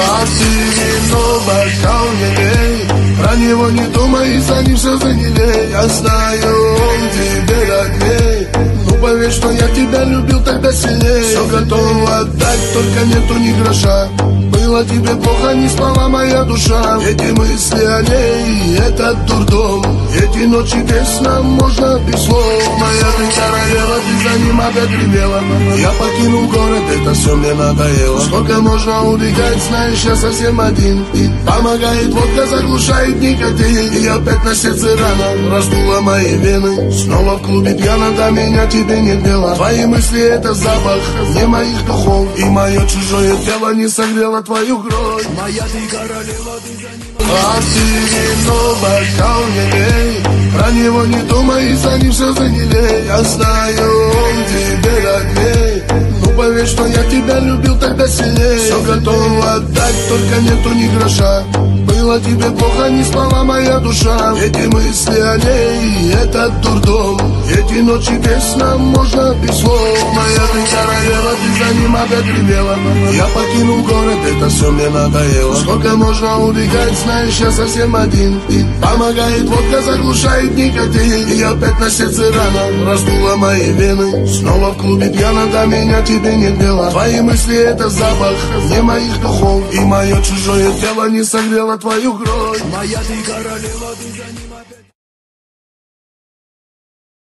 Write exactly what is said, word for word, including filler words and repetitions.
А ты вино, бокал не лей, про него не думай и за ним все занялей. Я знаю, он тебе родней, ну поверь, что я тебя любил тогда сильней. Все готово отдать, только нету ни гроша. Было тебе плохо, не спала моя душа. Эти мысли о ней, этот дурдом, эти ночи без сна, можно без слов. Моя ты королева, ты за ним опять гремела. Я покинул город, это все мне надоело. Сколько можно убегать, знаешь, я совсем один. И помогает водка, заглушает никотин. И опять на сердце рана, раздула мои вены. Снова в клубе пьяно, до меня тебе нет дела. Твои мысли это запах, не моих духов. И мое чужое тело не согрело твою кровь. Моя ты королева, ты за ним. А ты вино, бокал не лей, про него не думай и за ним все занялей. Я знаю, он тебе родней, ну поверь, что я тебя любил тогда сильней. Все готово отдать, только нету ни гроша. Было тебе плохо, не спала моя душа. Эти мысли о ней, этот дурдом, эти ночи без сна, можно без слов. Моя ты королева, ты за ним опять гремела. Я покинул город, это все мне надоело. Сколько можно убегать, знаешь, я совсем один. И помогает водка, заглушает никотин. И опять на сердце рана, раздула мои вены. Снова в клубе пьяно, до меня тебе нет дела. Твои мысли это запах, не моих духов. И мое чужое тело не согрело твою кровь. Моя ты королева, ты за ним опять.